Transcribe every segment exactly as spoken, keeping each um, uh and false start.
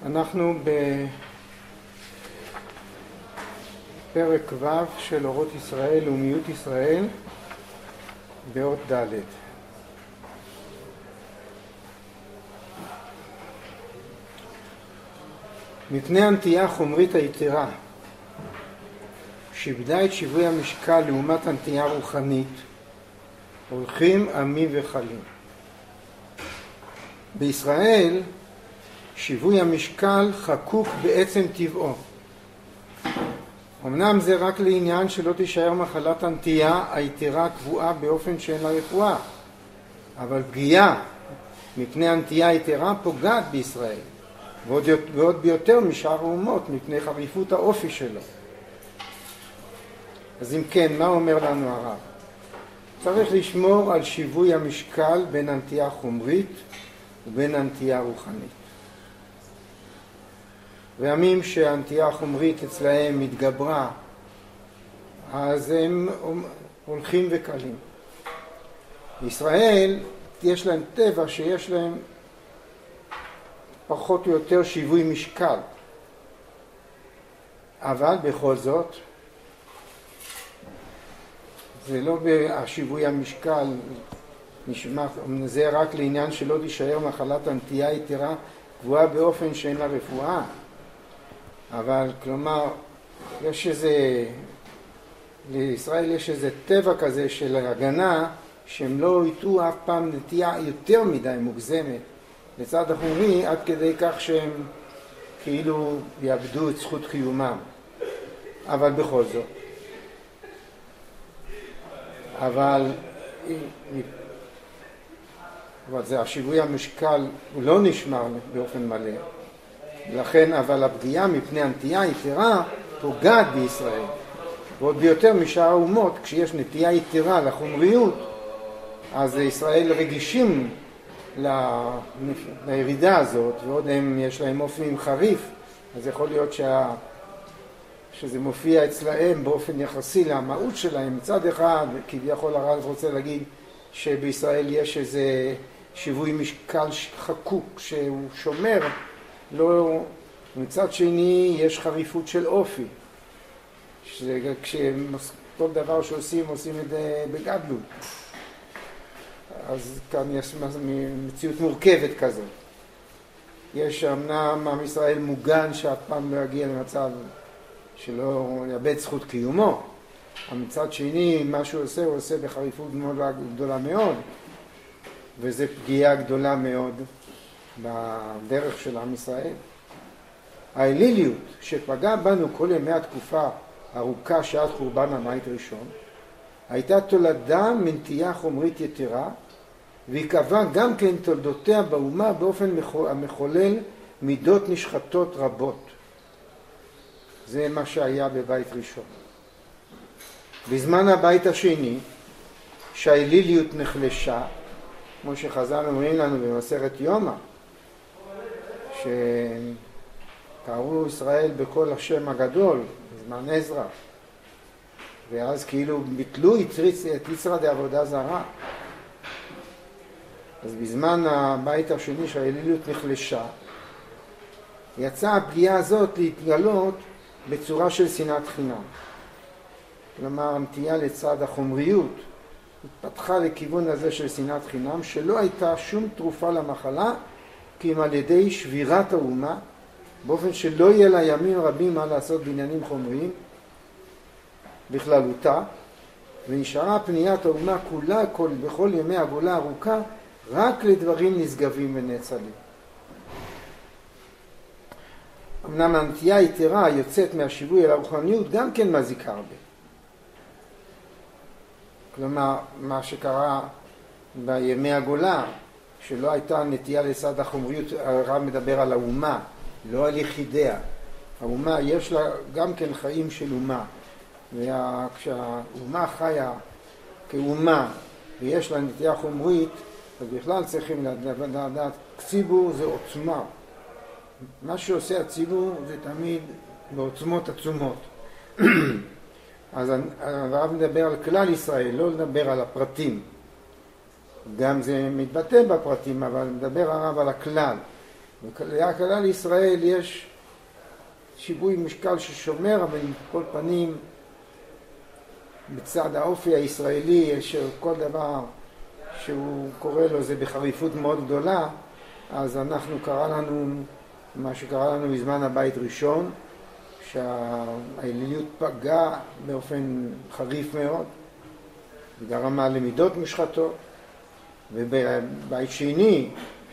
אנחנו בפרק ו' של אורות ישראל לאומיות ישראל באות ד'. מפני הנטייה החומרית היתרה שאיבדה את שיווי המשקל לעומת הנטייה הרוחנית הולכים עמים וחלים. בישראל שיווי המשקל חקוק בעצם טבעו. אמנם זה רק לעניין שלא תישאר מחלת הנטייה היתרה קבועה באופן שאין לה רפואה, אבל פגיעה מפני הנטייה היתרה פוגעת בישראל, ועוד, ועוד ביותר משאר האומות מפני חריפות האופי שלו. אז אם כן, מה אומר לנו הרב? צריך לשמור על שיווי המשקל בין הנטייה החומרית ובין הנטייה הרוחנית. ועמים שהנטייה החומרית אצלהם מתגברה, אז הם הולכים וקלים. בישראל יש להם טבע שיש להם פחות או יותר שיווי משקל, אבל בכל זאת זה לא בשיווי המשקל נשמע, זה רק לעניין שלא תישאר מחלת הנטייה היתרה קבועה באופן שאין לה רפואה. אבל כלומר יש איזה, לישראל יש איזה טבע כזה של הגנה שהם לא ייתו אף פעם נטייה יותר מדי מוגזמת לצד החומרי עד כדי כך שהם כאילו יאבדו את זכות קיומם. אבל בכל זאת אבל אבל זה השיווי המשקל הוא לא נשמר באופן מלא, לכן אבל הפגיעה מפני הנטייה היתרה פוגעת בישראל, ועוד ביותר משאר האומות. כשיש נטייה יתרה לחומריות אז ישראל רגישים לירידה הזאת, ועוד הם יש להם אופי חריף, אז יכול להיות שה... שזה מופיע אצלהם באופן יחסי למהות שלהם. מצד אחד כביכול הרב רוצה להגיד שבישראל יש איזה שיווי משקל חקוק שהוא שומר, לא, מצד שני יש חריפות של אופי, כשכל דבר שעושים עושים את זה בגדלות. אז כאן יש מציאות מורכבת כזאת. יש אמנם עם ישראל מוגן שאף פעם לא יגיע למצב שלא יאבד זכות קיומו, אבל מצד שני מה שהוא עושה הוא עושה בחריפות מאוד גדולה מאוד, וזה פגיעה גדולה מאוד בדרך של עם ישראל. האליליות שפגעה בנו כל ימי התקופה ארוכה שעד חורבן הבית ראשון הייתה תולדה מנטייה חומרית יתרה, והיא קבעה גם כן תולדותיה באומה באופן המחולל מידות נשחטות רבות. זה מה שהיה בבית ראשון. בזמן הבית השני שהאליליות נחלשה, כמו שחז"ל אומרים לנו במסכת יומא, שקראו ישראל בקול השם הגדול בזמן עזרא, ואז כאילו ביטלו את יצרא דעבודה זרה. אז בזמן הבית השני שהאליליות נחלשה יצאה הפגיעה הזאת להתגלות בצורה של שנאת חינם. כלומר הנטייה לצד החומריות התפתחה לכיוון הזה של שנאת חינם, שלא הייתה שום תרופה למחלה כי אם על ידי שבירת האומה, באופן שלא יהיה לה ימים רבים מה לעשות בעניינים חומריים בכללותה, ונשארה פניית האומה כולה כל, בכל ימי הגולה ארוכה רק לדברים נשגבים ונאצלים. אמנם הנטייה היתרה יוצאת מהשיווי אל הרוחניות גם כן מזיקה הרבה. כלומר מה שקרה בימי הגולה שלא הייתה נטייה לצד החומריות, הרב מדבר על האומה לא על יחידיה. האומה יש לה גם כן חיים של אומה, וכשהאומה חיה כאומה ויש לה נטייה חומרית, אז בכלל צריכים לדעת, ציבור זה עוצמה. מה שעושה הציבור זה תמיד בעוצמות עצומות. אז הרב מדבר על כלל ישראל, לא לדבר על הפרטים. גם זה מתבטא בפרטים, אבל מדבר הרב על הכלל. וכלל ישראל יש שיווי משקל ששומר, אבל עם כל פנים בצד האופי הישראלי שכל דבר שהוא קורא לו זה בחריפות מאוד גדולה, אז אנחנו קרא לנו מה שקרה לנו בזמן הבית ראשון, שהאליליות פגעה באופן חריף מאוד וגרמה למידות מושחתות. ובבית שני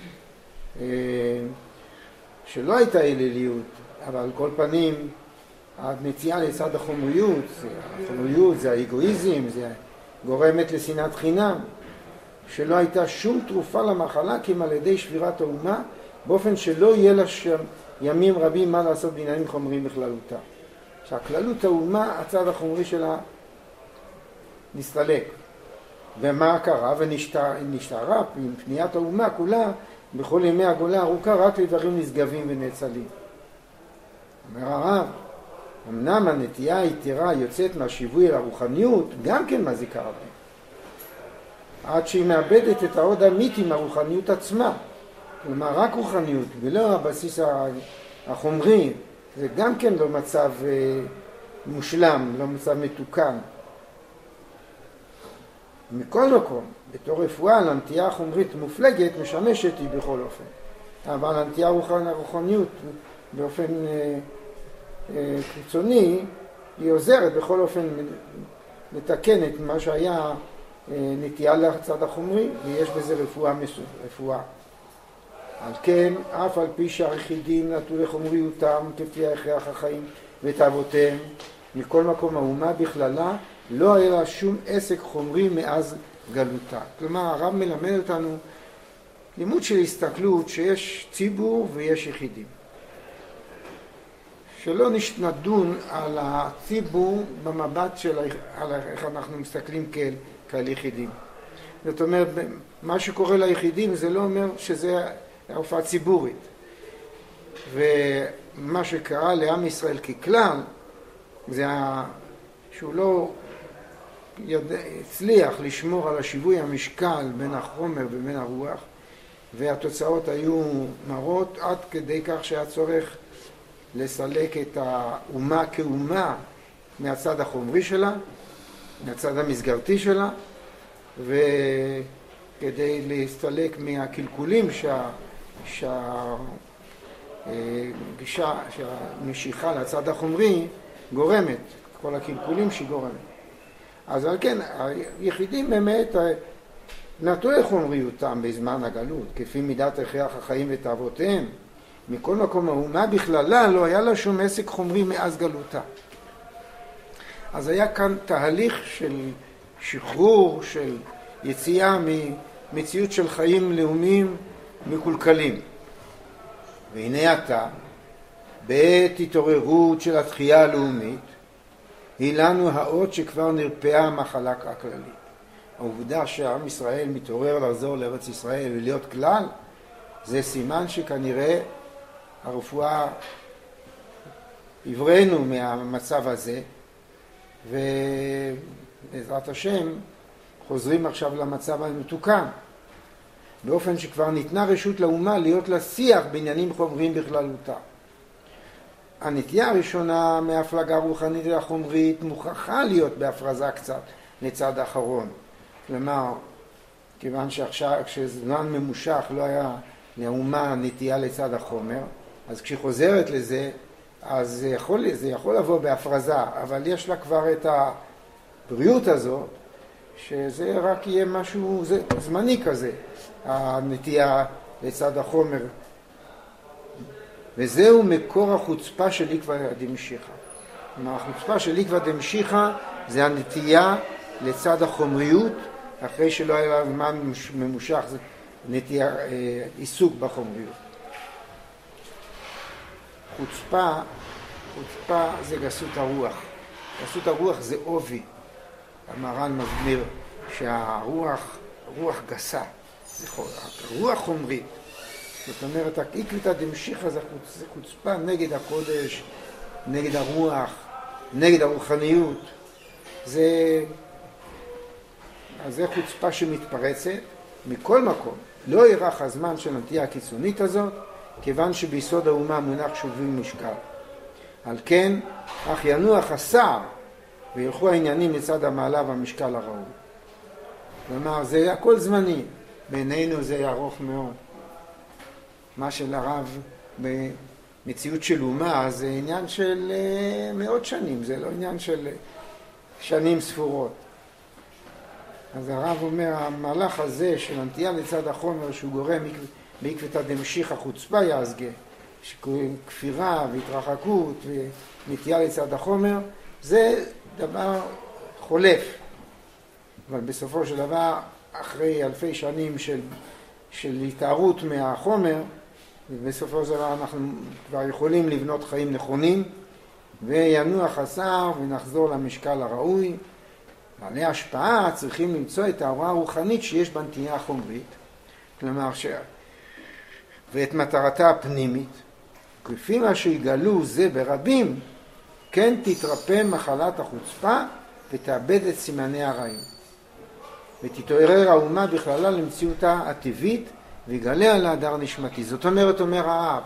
שלא הייתה אליליות, אבל על כל פנים הנטייה לצד החומריות, החומריות זה האגואיזם, זה גורמת לשנאת חינם, שלא הייתה שום תרופה למחלה כי על ידי שבירת האומה, באופן שלא יהיה לה שם ימים רבים מה לעשות בעניינים חומריים בכללותה. שהכללות האומה, הצד החומרי שלה נסתלק. ומה קרה? ונשתערה עם פניית האומה כולה בכל ימי הגולה ארוכה רק לדברים נשגבים ונאצלים. אומר הרב, אמנם הנטייה היתרה יוצאת מהשיווי אל הרוחניות, גם כן מזיקה הרבה. עד שהיא מאבדת את העוד האמיתי מהרוחניות עצמה. כלומר, רק רוחניות ולא הבסיס החומרי, זה גם כן לא מצב מושלם, לא מצב מתוקן. מכל מקום, בתור רפואה, הנטייה החומרית מופלגת משמשת היא בכל אופן. אבל הנטייה הרוחניות באופן אה, אה, קיצוני, היא עוזרת בכל אופן לתקן את מה שהיה אה, נטייה לצד החומרי, ויש בזה רפואה מסוג, רפואה. על כן, אף על פי שהיחידים נטו לחומריותם כפי ההכרח החיים ותאוותיהם, מכל מקום האומה בכללה, לא היה לה שום עסק חומרי מאז גלותה. כלומר, הרב מלמד אותנו לימוד של הסתכלות שיש ציבור ויש יחידים. שלא נדון על הציבור במבט של על איך אנחנו מסתכלים כאל, כאל יחידים. זאת אומרת, מה שקורה ליחידים זה לא אומר שזה ההופעה ציבורית. ומה שקרה לעם ישראל ככלל, זה שהוא לא ידע, הצליח לשמור על השיווי המשקל בין החומר ובין הרוח, והתוצאות היו מרות עד כדי כך שהיה צורך לסלק את האומה כאומה מהצד החומרי שלה, מהצד המסגרתי שלה, וכדי להסתלק מהקלקולים שה, שה, גישה, שהמשיכה לצד החומרי גורמת, כל הקלקולים שהיא גורמת. אז על כן, היחידים באמת נטו לחומריותם בזמן הגלות, כפי מידת הכרח החיים ותאוותיהם. מכל מקום האומה בכללה לא היה לה שום עסק חומרי מאז גלותה. אז היה כאן תהליך של שחרור, של יציאה ממציאות של חיים לאומיים מקולקלים. והנה עתה, בעת התעוררות של התחייה הלאומית, היא לנו האות שכבר נרפאה המחלה הכללית. העובדה שעם ישראל מתעורר לחזור לארץ ישראל ולהיות כלל, זה סימן שכנראה הרפואה עברנו מהמצב הזה, ובעזרת השם חוזרים עכשיו למצב המתוקן, באופן שכבר ניתנה רשות לאומה להיות לה שיח בעניינים חומריים בכללותה. הנטייה הראשונה מהפלגה רוחנית והחומרית מוכרחה להיות בהפרזה קצת לצד האחרון. כלומר, כיוון שעכשיו כשזמן ממושך לא היה לאומה נטייה לצד החומר, אז כשחוזרת לזה, אז זה יכול, זה יכול לבוא בהפרזה, אבל יש לה כבר את הבריאות הזאת, שזה רק יהיה משהו זה, זמני כזה, הנטייה לצד החומר. וזהו מקור החוצפה של עקבא דמשיחא. החוצפה של עקבא דמשיחא זה הנטייה לצד החומריות, אחרי שלא היה לה זמן ממושך, זה נטייה, עיסוק בחומריות. חוצפה, חוצפה זה גסות הרוח. גסות הרוח זה עובי. המרן מסביר שהרוח, רוח גסה, זה רוח חומרית. זאת אומרת, עקבא דמשיחא זה חוצפה נגד הקודש, נגד הרוח, נגד הרוחניות. זה, אז זה חוצפה שמתפרצת. מכל מקום, לא ירח הזמן של הנטייה הקיצונית הזאת, כיוון שביסוד האומה מונח שווי משקל. על כן, אך ינוח הסער וילכו העניינים לצד המעלה והמשקל הראוי. כלומר, זה הכל זמני. בעינינו זה ארוך מאוד. מה שלרב במציאות של אומה זה עניין של מאות שנים, זה לא עניין של שנים ספורות. אז הרב אומר, המהלך הזה של הנטייה לצד החומר שהוא גורם בעקבתא דמשיחא חוצפה יעזגה, כפירה והתרחקות ונטייה לצד החומר, זה דבר חולף. אבל בסופו של דבר, אחרי אלפי שנים של, של התארות מהחומר, ובסופו של דבר אנחנו כבר יכולים לבנות חיים נכונים, וינוח הסער ונחזור למשקל הראוי. בעלי השפעה צריכים למצוא את ההוראה הרוחנית שיש בנטייה החומרית, כלומר ש... ואת מטרתה הפנימית, כפי מה שיגלו זה ברבים, כן תתרפא מחלת החוצפה ותאבד את סימני הרעים. ותתעורר האומה בכללה למציאותה הטבעית ויגלה על ההדר נשמתי. זאת אומרת, אומר הרב,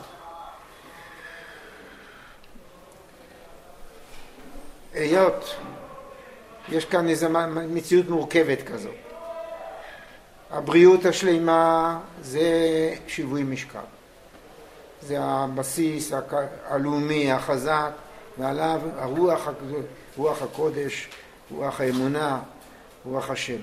היות יש כאן איזו מציאות מורכבת כזאת. הבריאות השלימה זה שיווי משקל. זה הבסיס הלאומי החזק, ועליו הרוח, רוח הקודש, רוח האמונה, רוח השם.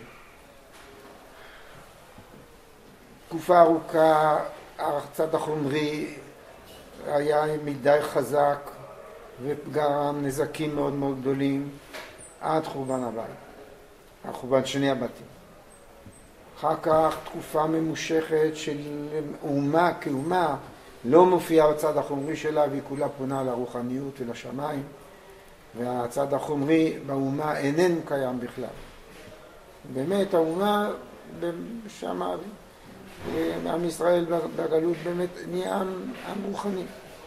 תקופה ארוכה, הצד החומרי היה מדי חזק וגרם נזקים מאוד מאוד גדולים עד חורבן הבית, חורבן שני הבתים. אחר כך תקופה ממושכת של אומה כאומה לא מופיעה הצד החומרי שלה והיא כולה פונה לרוחניות ולשמיים, והצד החומרי באומה איננו קיים בכלל. באמת האומה שם, עם ישראל בגלות באמת נהיה עם, עם רוחני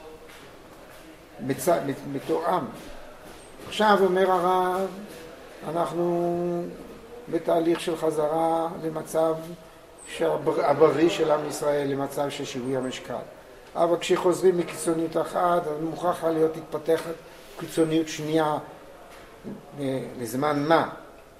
בצד, בתור עם. עכשיו אומר הרב, אנחנו בתהליך של חזרה למצב הבריא של עם ישראל, למצב של שיווי המשקל. אבל כשחוזרים מקיצוניות אחת, אז מוכרחה להיות התפתחת קיצוניות שנייה לזמן מה.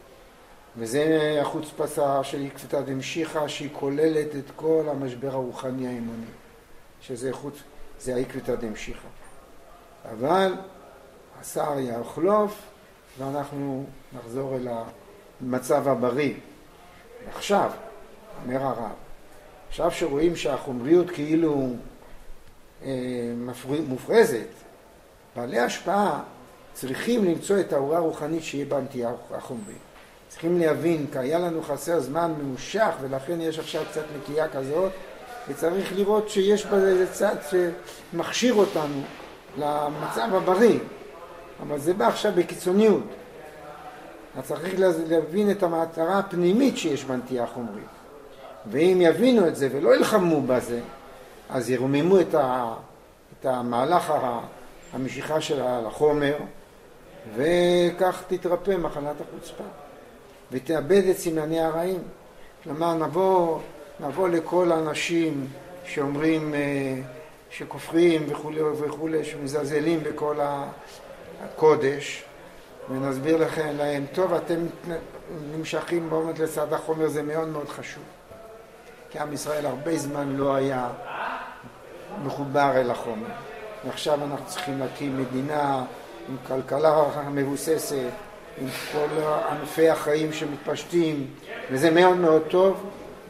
וזה החוצפה של עקבתא דמשיחא, שהיא כוללת את כל המשבר הרוחני האמוני, שזה חוץ, זה עקבתא דמשיחא. אבל הסער יחלוף ואנחנו נחזור אל המצב הבריא. עכשיו, אומר הרב, עכשיו שרואים שהחומריות כאילו אה, מופרזת, בעלי השפעה צריכים למצוא את ההוראה הרוחנית שיהיה בנטייה החומרית. צריכים להבין, כי היה לנו חסר זמן ממושך, ולכן יש עכשיו קצת נטייה כזאת, וצריך לראות שיש בזה צד שמכשיר אותנו למצב הבריא. אבל זה בא עכשיו בקיצוניות. אז צריך להבין את המטרה הפנימית שיש בנטייה החומרית. ואם יבינו את זה ולא ילחמו בזה, אז ירוממו את, ה, את המהלך המשיכה שלה לחומר, וכך תתרפא מחלת החוצפה. ותאבד את סימני הרעים. כלומר, נבוא, נבוא לכל האנשים שאומרים, שכופרים וכו' וכו', שמזלזלים בכל הקודש, ונסביר לכם להם, טוב, אתם נמשכים באמת לצד החומר, זה מאוד מאוד חשוב. כי עם ישראל הרבה זמן לא היה מחובר אל החומר. ועכשיו אנחנו צריכים להקים מדינה עם כלכלה מבוססת, עם כל ענפי החיים שמתפשטים, וזה מאוד מאוד טוב,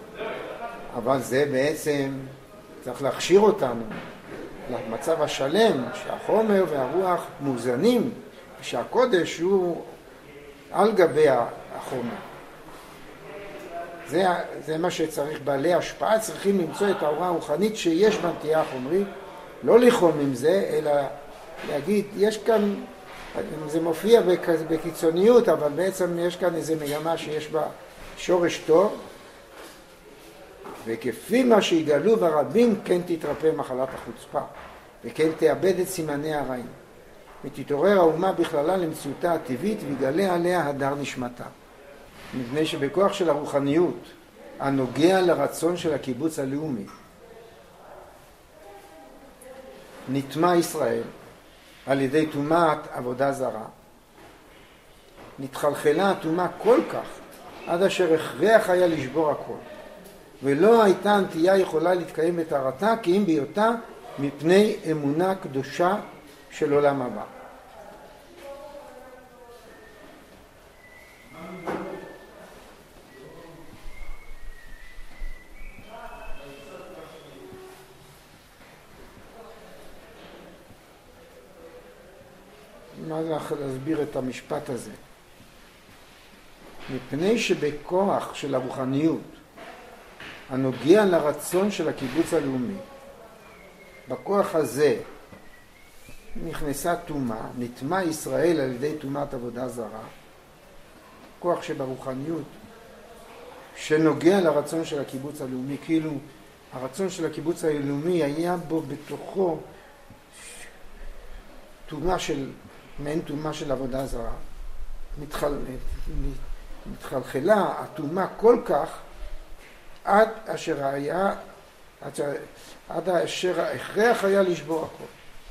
אבל זה בעצם צריך להכשיר אותנו למצב השלם, שהחומר והרוח מוזנים, שהקודש הוא על גבי החומר. זה, זה מה שצריך, בעלי השפעה צריכים למצוא את ההוראה הרוחנית שיש בנטייה החומרית, לא לחום עם זה, אלא להגיד, יש כאן, זה מופיע בקיצוניות, אבל בעצם יש כאן איזו מגמה שיש בה שורש טוב, וכפי מה שיגלו ברבים, כן תתרפא מחלת החוצפה, וכן תאבד את סימני הרעים, ותתעורר האומה בכללה למציאותה הטבעית, ויגלה עליה הדר נשמתה. מפני שבכוח של הרוחניות, הנוגע לרצון של הקיבוץ הלאומי, נטמע ישראל על ידי טומאת עבודה זרה, נתחלחלה הטומאה כל כך עד אשר הכרח היה לשבור הכל, ולא הייתה הנטייה יכולה להתקיים בטהרתה כי אם בהיותה מפני אמונה קדושה של עולם הבא. מה זה להסביר את המשפט הזה? מפני שבכוח של הרוחניות הנוגע לרצון של הקיבוץ הלאומי, בכוח הזה נכנסה טומאה, נטמע ישראל על ידי טומאת עבודה זרה, כוח שברוחניות שנוגע לרצון של הקיבוץ הלאומי, כאילו הרצון של הקיבוץ הלאומי היה בו בתוכו טומאה של, מעין טומאה של עבודה זרה, מתחל, מתחלחלה הטומאה כל כך עד אשר היה, עד, עד אשר ההכרח היה לשבור הכל.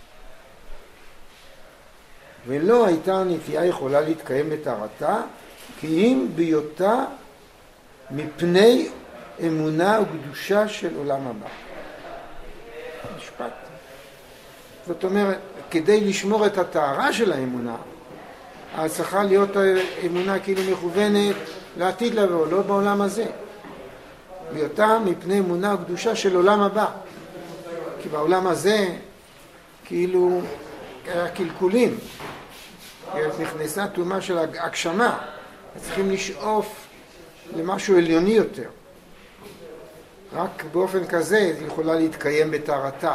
ולא הייתה הנטייה יכולה להתקיים בטהרתה, כי אם בהיותה מפני אמונה וקדושה של עולם הבא. משפט. זאת אומרת, כדי לשמור את הטהרה של האמונה, אז צריכה להיות האמונה כאילו מכוונת לעתיד לבוא, לא בעולם הזה. בהיותה מפני אמונה וקדושה של עולם הבא. כי בעולם הזה כאילו היה קלקולים. נכנסה טומאה של הגשמה. צריכים לשאוף למשהו עליוני יותר. רק באופן כזה היא יכולה להתקיים בטהרתה.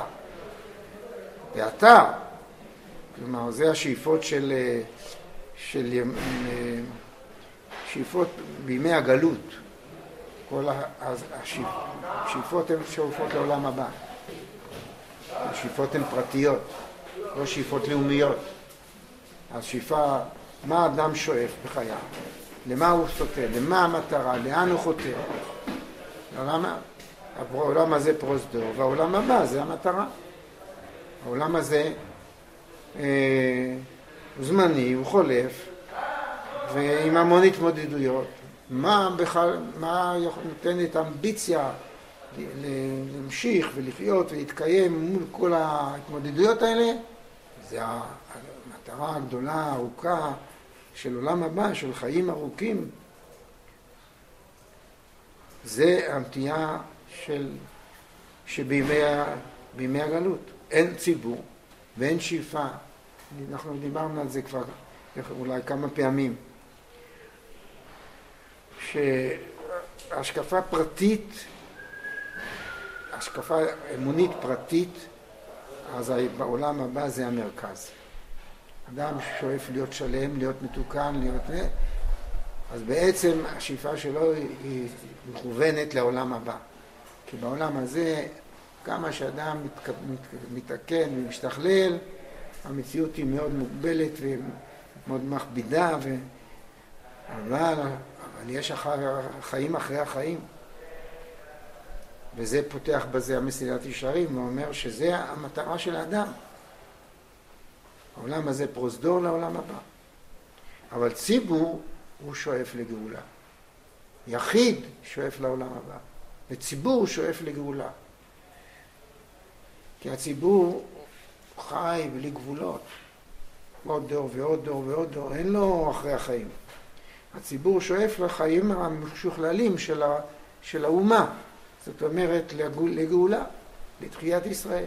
ואתה, כלומר זה השאיפות של, של שאיפות בימי הגלות. כל השאיפות הן שאיפות לעולם הבא. השאיפות הן פרטיות, לא שאיפות לאומיות. השאיפה, מה האדם שואף בחייו? למה הוא סוטה? למה המטרה? לאן הוא חותר? העולם, העולם הזה פרוזדור, והעולם הבא זה המטרה. העולם הזה אה, הוא זמני, הוא חולף, ועם המון התמודדויות. מה בכלל, מה נותן את האמביציה להמשיך ולחיות ולהתקיים מול כל ההתמודדויות האלה? זה המטרה הגדולה, הארוכה של עולם הבא, של חיים ארוכים. זה הנטייה של שבימי בימי הגלות אין ציבור ואין שאיפה. אנחנו דיברנו על זה כבר אולי כמה פעמים. שהשקפה פרטית, השקפה אמונית פרטית, אז בעולם הבא זה המרכז. אדם שואף להיות שלם, להיות מתוקן, להיות... אז בעצם השאיפה שלו היא מכוונת לעולם הבא. כי בעולם הזה, כמה שאדם מתקן ומשתכלל, המציאות היא מאוד מוגבלת ומאוד מכבידה, ו... אבל, אבל יש אחר, חיים אחרי החיים. וזה פותח בזה המסילת ישרים, ואומר שזה המטרה של האדם. העולם הזה פרוזדור לעולם הבא. אבל ציבור הוא שואף לגאולה. יחיד שואף לעולם הבא. וציבור שואף לגאולה. כי הציבור חי בלי גבולות. עוד דור ועוד דור ועוד דור. אין לו אחרי החיים. הציבור שואף לחיים המשוכללים של, ה, של האומה. זאת אומרת לגאולה, לתחיית ישראל.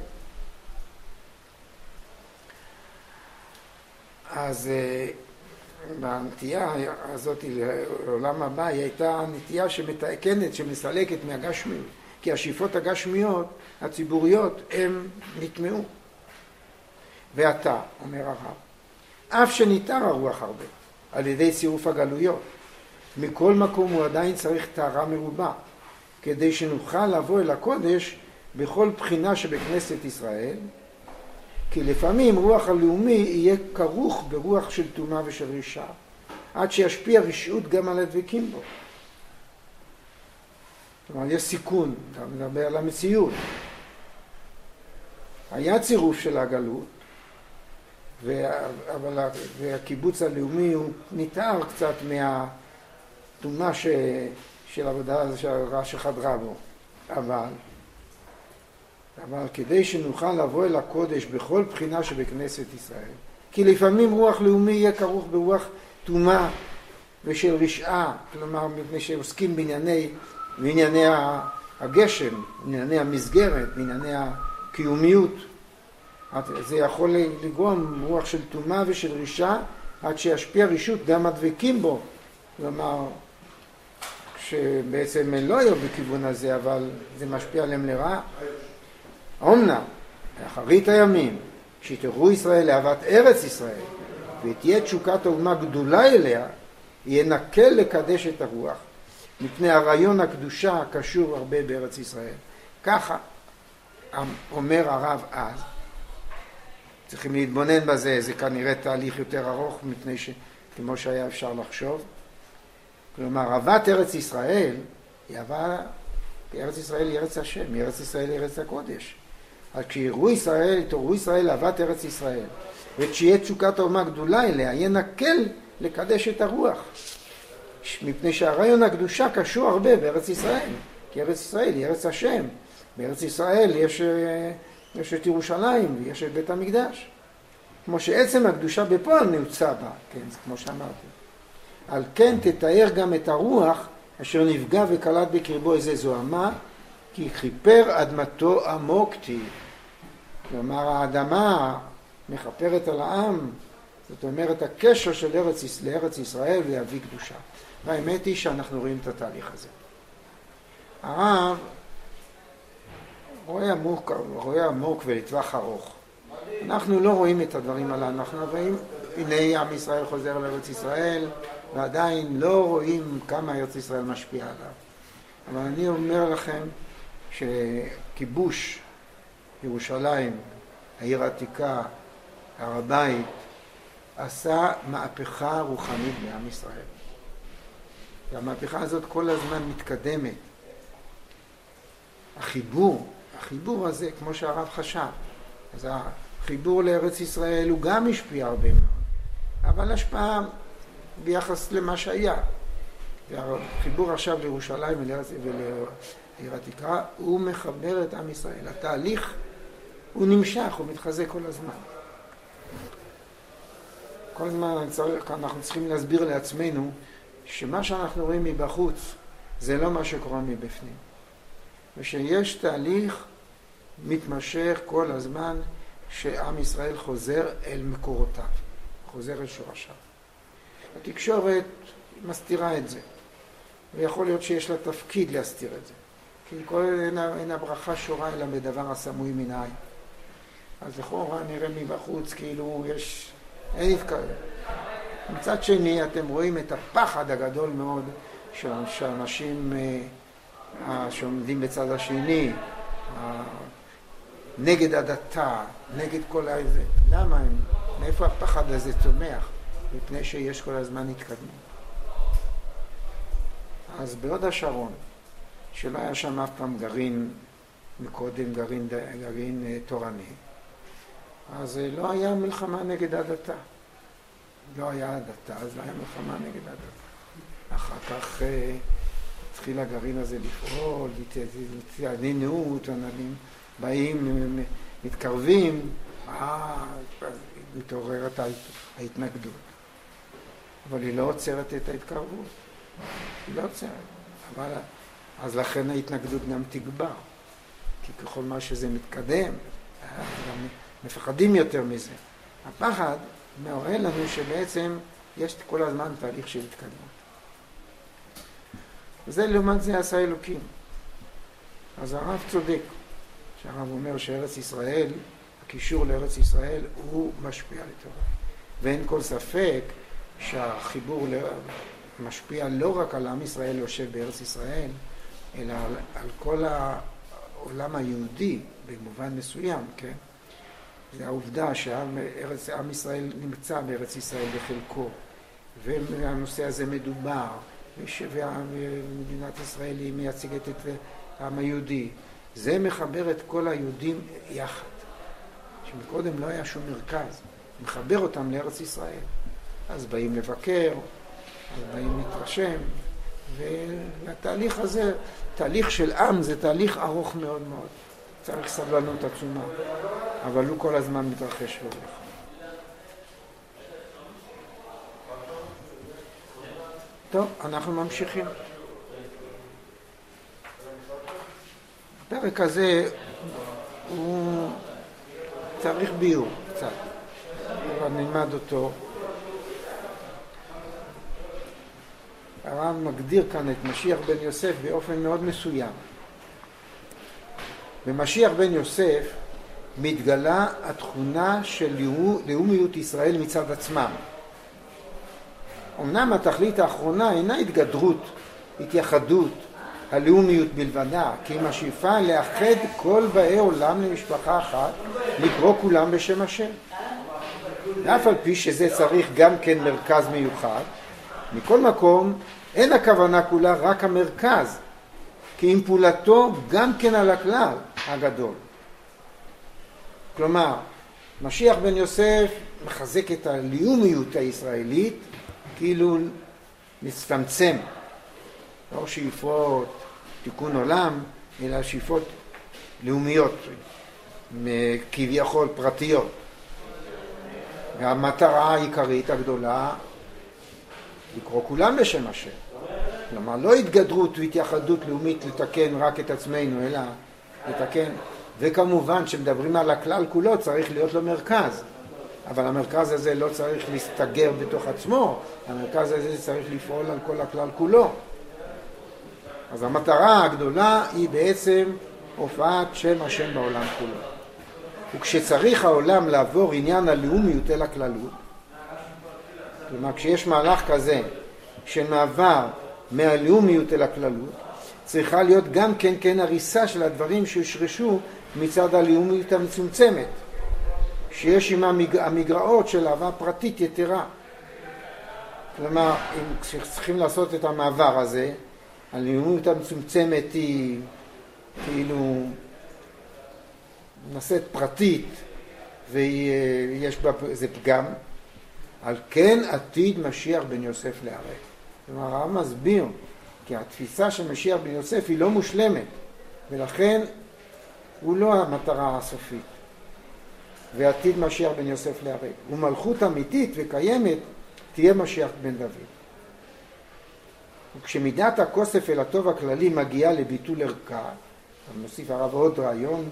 אז בנטייה הזאת לעולם הבא היא הייתה נטייה שמתקנת, שמסלקת מהגשמיות. כי השאיפות הגשמיות, הציבוריות, הם נטמעו. ואתה, אומר הרב, אף שניתר הרוח הרבה, על ידי צירוף הגלויות, מכל מקום הוא עדיין צריך טהרה מרובה, כדי שנוכל לבוא אל הקודש בכל בחינה שבכנסת ישראל, כי לפעמים רוח הלאומי יהיה כרוך ברוח של טומאה ושל רשעה, עד שישפיע רשעות גם על הדבקים בו. זאת אומרת, יש סיכון, אתה מדבר על המציאות. היה צירוף של הגלות, אבל והקיבוץ הלאומי הוא ניתר קצת מהתאומה ש, של העבודה הזו שהרע שחדרה בו. אבל, אבל כדי שנוכל לבוא אל הקודש בכל בחינה שבכנסת ישראל, כי לפעמים רוח לאומי יהיה כרוך ברוח תאומה ושל רשעה, כלומר מפני שעוסקים בענייני, בענייני הגשם, בענייני המסגרת, בענייני הקיומיות. זה יכול לגרום רוח של תאומה ושל רשעה עד שישפיע רישות גם הדבקים בו. כלומר, שבעצם הם לא היו בכיוון הזה, אבל זה משפיע עליהם לרעה. אומנם, לאחרית הימים, כשתראו ישראל לאהבת ארץ ישראל, ותהיה תשוקת האומה גדולה אליה, ינקל לקדש את הרוח, מפני הרעיון הקדושה הקשור הרבה בארץ ישראל. ככה אומר הרב אז, צריכים להתבונן בזה, זה כנראה תהליך יותר ארוך, מפני שכמו שהיה אפשר לחשוב. כלומר, אהבת ארץ ישראל, היא אהבה, ארץ ישראל היא ארץ השם, ארץ ישראל היא ארץ הקודש. אז כשיראו ישראל, תראו ישראל אהבת ארץ ישראל, וכשיהיה תשוקת האומה גדולה אליה, ינקל לקדש את הרוח. מפני שהרעיון הקדושה קשור הרבה בארץ ישראל, כי ארץ ישראל היא ארץ השם. בארץ ישראל יש, יש את ירושלים ויש את בית המקדש. כמו שעצם הקדושה בפועל נמצא בה, כן, זה כמו שאמרתי. על כן תתאר גם את הרוח אשר נפגע וקלט בקרבו איזה זוהמה, כי חיפר אדמתו עמוק תהיה. כלומר, האדמה מחפרת על העם, זאת אומרת, הקשר של ארץ, לארץ ישראל להביא קדושה. והאמת היא שאנחנו רואים את התהליך הזה. הרב רואה עמוק, רואה עמוק ולטווח ארוך. אנחנו לא רואים את הדברים האלה, אנחנו רואים, הנה עם ישראל חוזר לארץ ישראל, ועדיין לא רואים כמה ארץ ישראל משפיע עליו. אבל אני אומר לכם שכיבוש ירושלים, העיר העתיקה, הר הבית, עשה מהפכה רוחנית בעם ישראל. והמהפכה הזאת כל הזמן מתקדמת. החיבור, החיבור הזה, כמו שהרב חשב, אז החיבור לארץ ישראל הוא גם השפיע הרבה מאוד, אבל השפעה ביחס למה שהיה. והחיבור עכשיו לירושלים ולעיר העתיקה, הוא מחבר את עם ישראל. התהליך הוא נמשך, הוא מתחזק כל הזמן. כל הזמן אנחנו צריכים להסביר לעצמנו שמה שאנחנו רואים מבחוץ זה לא מה שקורה מבפנים. ושיש תהליך מתמשך כל הזמן שעם ישראל חוזר אל מקורותיו, חוזר אל שורשיו. התקשורת מסתירה את זה, ויכול להיות שיש לה תפקיד להסתיר את זה. כי כל אין, אין הברכה שורה אלא בדבר הסמוי מן העין. אז לכאורה נראה מבחוץ כאילו יש אין התקרב. מצד שני אתם רואים את הפחד הגדול מאוד של אנשים שעומדים בצד השני, נגד הדתה, נגד כל הזה. למה הם? מאיפה הפחד הזה צומח? מפני שיש כל הזמן התקדמות. אז בהוד השרון, שלא היה שם אף פעם גרעין, מקודם גרעין, גרעין תורני, אז לא היה מלחמה נגד הדתה. לא היה הדתה, אז לא היה מלחמה נגד הדתה. אחר כך התחיל הגרעין הזה לפעול, התעניינות, אנשים באים, מתקרבים, אה, מתעוררת ההתנגדות. אבל היא לא עוצרת את ההתקרבות. היא לא עוצרת. אבל, אז לכן ההתנגדות גם תגבר. כי ככל מה שזה מתקדם, גם מפחדים יותר מזה. הפחד מעורר לנו שבעצם יש כל הזמן תהליך של התקדמות. וזה לעומת זה עשה אלוקים. אז הרב צודק, שהרב אומר שארץ ישראל, הקישור לארץ ישראל הוא משפיע לטובה. ואין כל ספק שהחיבור משפיע לא רק על עם ישראל יושב בארץ ישראל, אלא על, על כל העולם היהודי במובן מסוים, כן? זה העובדה שעם ארץ, עם ישראל נמצא בארץ ישראל בחלקו, והנושא הזה מדובר, ומדינת ישראל היא מייצגת את העם היהודי. זה מחבר את כל היהודים יחד. שמקודם לא היה שום מרכז, מחבר אותם לארץ ישראל. אז באים לבקר, אז באים להתרשם, והתהליך הזה, תהליך של עם זה תהליך ארוך מאוד מאוד. צריך סבלנות עצומה, אבל הוא כל הזמן מתרחש והולך. טוב, אנחנו ממשיכים. הפרק הזה הוא צריך ביור קצת, אבל נלמד אותו. הרב מגדיר כאן את משיח בן יוסף באופן מאוד מסוים. במשיח בן יוסף מתגלה התכונה של לאומיות ישראל מצד עצמם. אמנם התכלית האחרונה אינה התגדרות, התייחדות, הלאומיות בלבדה, כי היא משאיפה לאחד כל באי עולם למשפחה אחת, לקרוא כולם בשם השם. ואף על פי שזה צריך גם כן מרכז מיוחד, מכל מקום אין הכוונה כולה רק המרכז, כי עם פעולתו גם כן על הכלל הגדול. כלומר, משיח בן יוסף מחזק את הלאומיות הישראלית, כאילו מצטמצם, לא שאיפות תיקון עולם, אלא שאיפות לאומיות, כביכול פרטיות. והמטרה העיקרית הגדולה, לקרוא כולם בשם השם. כלומר, לא התגדרות והתייחדות לאומית לתקן רק את עצמנו, אלא לתקן. וכמובן, שמדברים על הכלל כולו, צריך להיות לו מרכז. אבל המרכז הזה לא צריך להסתגר בתוך עצמו, המרכז הזה צריך לפעול על כל הכלל כולו. אז המטרה הגדולה היא בעצם הופעת שם השם בעולם כולו. וכשצריך העולם לעבור עניין הלאומיות אל הכללות, כלומר כשיש מהלך כזה של מעבר מהלאומיות אל הכללות, צריכה להיות גם כן כן הריסה של הדברים שיושרשו מצד הלאומיות המצומצמת, שיש עם המגרעות של אהבה פרטית יתרה. כלומר, אם צריכים לעשות את המעבר הזה, הלאומיות המצומצמת היא כאילו נעשית פרטית ויש בה איזה פגם, על כן עתיד משיח בן יוסף להיערך. כלומר, הרב מסביר כי התפיסה של משיח בן יוסף היא לא מושלמת, ולכן הוא לא המטרה הסופית. ועתיד משיח בן יוסף להיערך. ומלכות אמיתית וקיימת תהיה משיח בן דוד. וכשמידת הכוסף אל הטוב הכללי מגיעה לביטול ערכה, מוסיף הרב עוד רעיון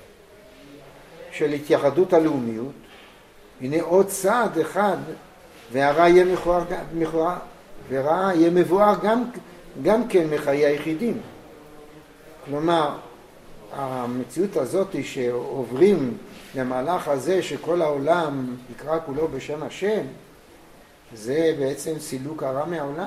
של התייחדות הלאומיות, הנה עוד צעד אחד והרע יהיה מכוער, מכוער ורע יהיה מבואר גם, גם כן מחיי היחידים. כלומר, המציאות הזאת היא שעוברים למהלך הזה שכל העולם יקרא כולו בשם השם, זה בעצם סילוק הרע מהעולם.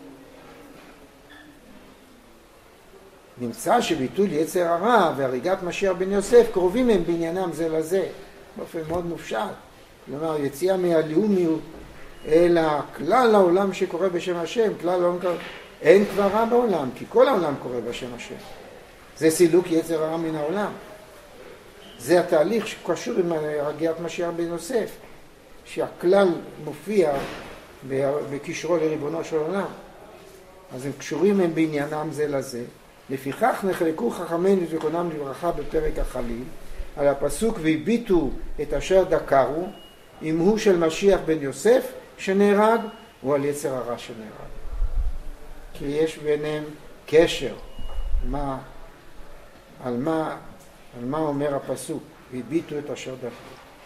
נמצא שביטול יצר הרע והריגת משיח בן יוסף קרובים הם בעניינם זה לזה, באופן מאוד מופשט. כלומר, יציאה מהלאומיות אל הכלל העולם שקורא בשם השם, כלל העולם קורא, אין כבר רע בעולם, כי כל העולם קורא בשם השם. זה סילוק יצר הרע מן העולם. זה התהליך שקשור עם הריגת משיח בן יוסף, שהכלל מופיע בקשרו לריבונו של עולם. אז הם קשורים הם בעניינם זה לזה. לפיכך נחלקו חכמינו זיכרונם לברכה בפרק החליל על הפסוק והביטו את אשר דקרו, אם הוא של משיח בן יוסף שנהרג או על יצר הרע שנהרג. כי יש ביניהם קשר. מה, על מה, על מה אומר הפסוק? והביטו את אשר דקרו.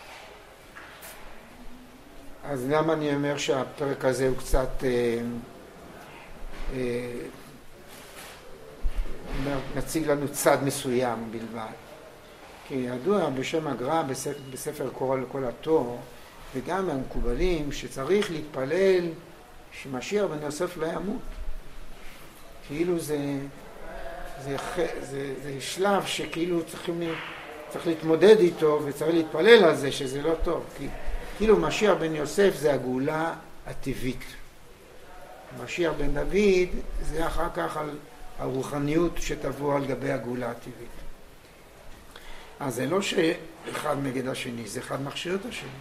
אז למה אני אומר שהפרק הזה הוא קצת אה, אה, נציג לנו צד מסוים בלבד? כי ידוע בשם הגר"א בספר, בספר קורא לכל התור, וגם המקובלים, שצריך להתפלל שמשיח בן יוסף לא ימות. כאילו זה, זה, זה, זה שלב שכאילו צריכים, צריך להתמודד איתו וצריך להתפלל על זה שזה לא טוב. כי כאילו משיח בן יוסף זה הגאולה הטבעית. משיח בן דוד זה אחר כך על הרוחניות שתבוא על גבי הגאולה הטבעית. אז זה לא שאחד נגד השני, זה אחד מכשיר את השני.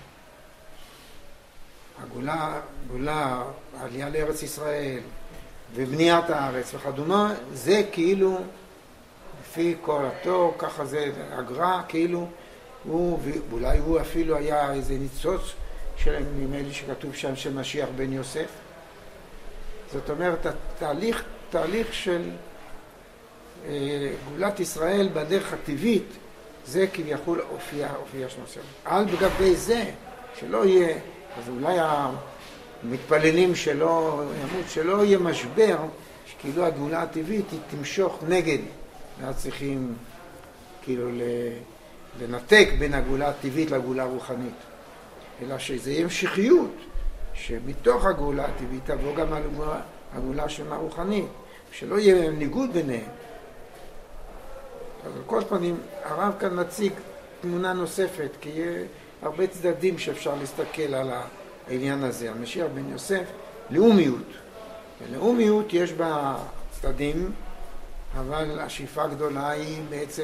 הגאולה, גאולה, העלייה לארץ ישראל ובניית הארץ וכדומה, זה כאילו לפי כל התור, ככה זה הגר"א, כאילו הוא, ואולי הוא אפילו היה איזה ניצוץ של, נדמה לי שכתוב שם של משיח בן יוסף. זאת אומרת, התהליך, תהליך של אה, גאולת ישראל בדרך הטבעית, זה כביכול אופייה, אופייה של משיח. על בגבי זה, שלא יהיה, אז אולי המתפללים שלא ימות, שלא יהיה משבר, שכאילו הגאולה הטבעית היא תמשוך נגד, ואז צריכים כאילו לנתק בין הגאולה הטבעית לגאולה הרוחנית. אלא שזה יהיה המשכיות, שמתוך הגאולה הטבעית תבוא גם הגאולה השונה הרוחנית, שלא יהיה ניגוד ביניהם. אז על כל פנים, הרב כאן מציג תמונה נוספת, כי יהיה הרבה צדדים שאפשר להסתכל על העניין הזה. המשיח בן יוסף, לאומיות. ולאומיות יש בה צדדים, אבל השאיפה הגדולה היא בעצם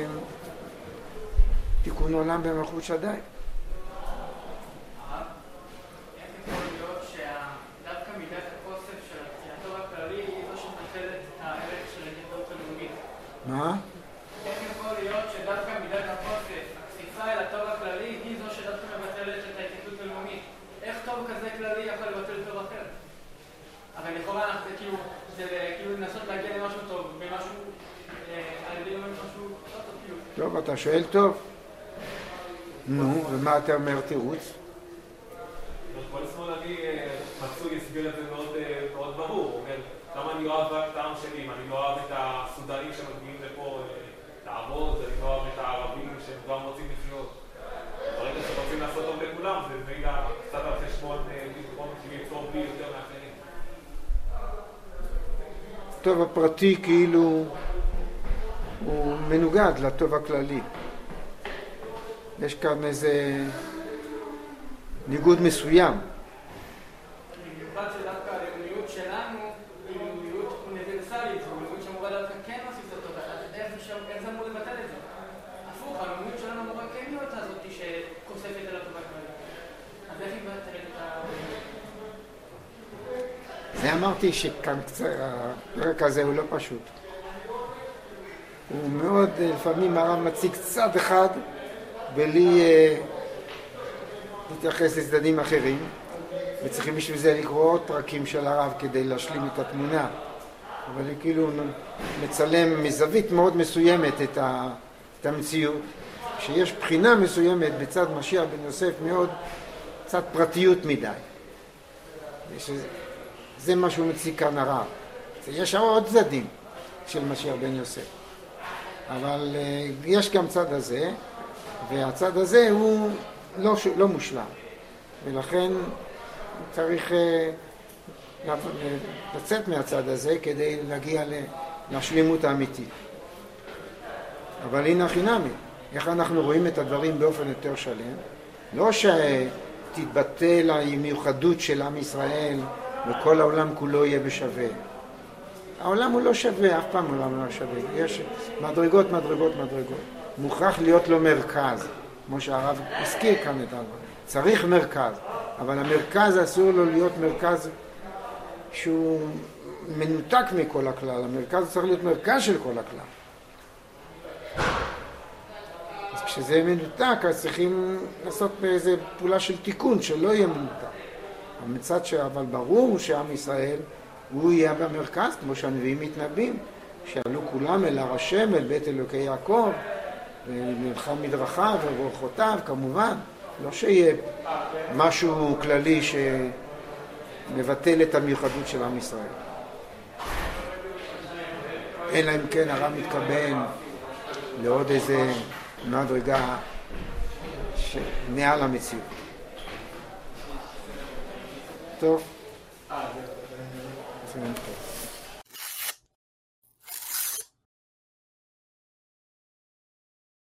תיקון עולם במלכות שדי. מה? איך יכול להיות שדווקא מידת החוסף, הכפיפה אל הטוב הכללי, היא זו שדווקא מבטלת את ההתייחסות הלאומית? איך טוב כזה כללי יכול לבטל טוב אחר? אבל לכאורה זה כאילו, זה כאילו לנסות להגיע למשהו טוב, במשהו, על ידי משהו לא טוב כאילו. טוב, אתה שואל טוב. נו, ומה אתה אומר תירוץ? כל שמאלני מצוי הסביר את זה מאוד ברור, הוא אומר, למה אני לא אוהב רק את העם שלי, אם אני לא אוהב את הסודנים שמגיעים לפה לעבוד, אני לא אוהב את הערבים שהם גם רוצים לחיות. ברגע שרוצים לעשות טוב לכולם, זה מעיד קצת על חשבון לבחון כמי טוב בלי יותר מאחרים. טוב הפרטי כאילו הוא מנוגד לטוב הכללי. יש כאן איזה ניגוד מסוים. במיוחד שדווקא הלאומיות שלנו היא לאומיות אוניברסלית, זו לאומיות שאמורה דווקא כן להוסיף את הטוב. איך זה אמור לבטל את זה? הפוך, הלאומיות שלנו אמורה כן להיות הזאת שכוספת על הטוב הכללי. אז איך היא מבטלת את ה... זה אמרתי שכאן קצת, הפרק הזה הוא לא פשוט. הוא מאוד, לפעמים הרב מציג צד אחד בלי להתייחס לצדדים אחרים, וצריכים בשביל זה לקרוא עוד פרקים של הרב כדי להשלים את התמונה. אבל הוא כאילו מצלם מזווית מאוד מסוימת את, ה, את המציאות, שיש בחינה מסוימת בצד משיח בן יוסף מאוד, קצת פרטיות מדי. שזה, זה מה שהוא מציג כאן הרב. יש עוד צדדים של משיח בן יוסף. אבל uh, יש גם צד הזה, והצד הזה הוא לא, לא מושלם. ולכן צריך uh, לצאת מהצד הזה כדי להגיע להשלימות האמיתית. אבל הנה חינמי, איך אנחנו רואים את הדברים באופן יותר שלם? לא שתתבטל המיוחדות של עם ישראל וכל העולם כולו יהיה בשווה. העולם הוא לא שווה, אף פעם העולם לא שווה. יש מדרגות, מדרגות, מדרגות. מוכרח להיות לו מרכז, כמו שהרב הזכיר כאן את הדבר. צריך מרכז, אבל המרכז אסור לו להיות מרכז שהוא מנותק מכל הכלל. המרכז צריך להיות מרכז של כל הכלל. אז כשזה מנותק, אז צריכים לעשות באיזו פעולה של תיקון, שלא יהיה מנותק. המצד ש... אבל ברור שעם ישראל הוא יהיה במרכז, כמו שהנביאים מתנבאים, שעלו כולם אל הר השם, אל בית אלוקי יעקב, ונלכה מדרכיו וברוחותיו, כמובן. לא שיהיה משהו כללי שמבטל את המיוחדות של עם ישראל. אלא אם כן הרב מתכוון לעוד איזה מדרגה מעל המציאות. טוב.